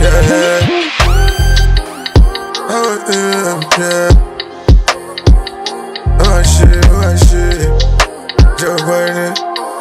yeah. Yeah. Oh shit, Joe Biden.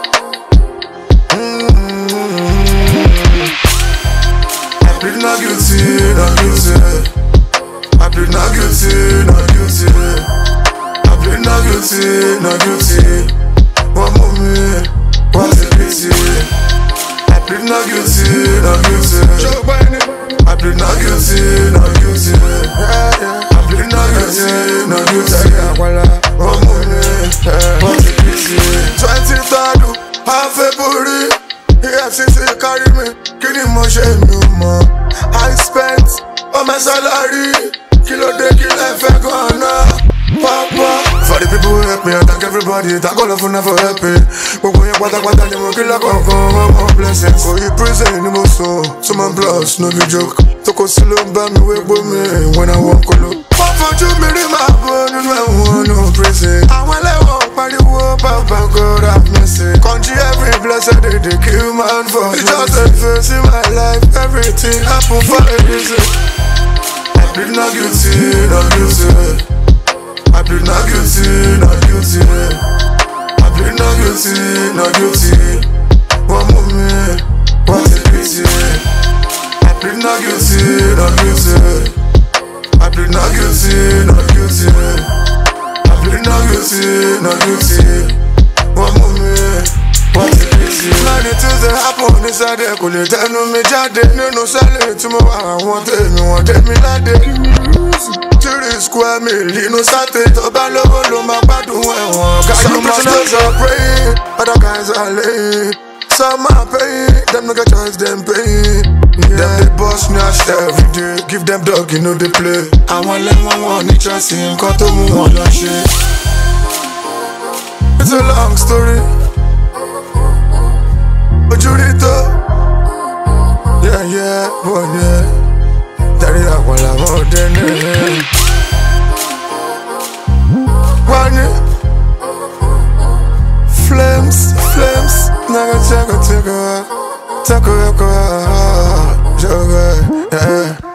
I plead not guilty, not guilty. I plead not guilty, not guilty. I plead not guilty, not guilty. One moment, what's the pity? I plead not guilty, not guilty. Joe Biden. I plead not guilty, not guilty. I plead not guilty, not guilty. One moment, what's the pity? 23rd of February, EFCC carry me. Kini mo ṣe mi ò mọ̀. I spent all my salary. Kilo de kilo fẹ́ gan-an. Papa, for the people who help me, I thank everybody. Thank all of you for helping. Gbogbo yẹn pátápátá ni mo kí lákọ̀ọ́kan. One more blessing. Kò yí prison ni mo sùn. Suman plus, no be joke. Toko sí ló ń bá mi wé gbó mi when I walk kolo. Wọ́n fojú mi rí màá bọ́ nínú ẹ̀wọ̀n no prison. Àwọn ẹlẹ́wọ̀n pariwo Papa God have mercy. Country every blessed day they kill man for. It's just a face in my life. Everything happen for a reason. I plead not guilty, not guilty. I plead not guilty, not guilty. I plead not guilty, not guilty. One moment, what's the pity? I plead not guilty, not guilty. I plead not guilty, not guilty. I plead not guilty, not guilty. One moment, what's the pity? Many things that happen inside there, kò lè tẹnu mi jáde. Nínú sẹ́lẹ̀ tí mo wà, àwọn tèmi wọ́n dé mi ládé. 3 square mil inú sátẹ̀ tó bá lówó ló máa gbádùn ẹ̀wọ̀n. Some prisoners are praying, other guys are laying. Some are paying, them no get choice, them paying. Them they bust nash every day, give them dog, you know they play. Àwọn lẹ́wọ̀n wọn ní chance, nǹkan tó mú wọn lọ ṣe. It's a long story. Ojú rí tó, yeah, boy, yeah. Dari àwọn làwọn ọdẹ náà. Wani flames, naga take a, joga, yeah.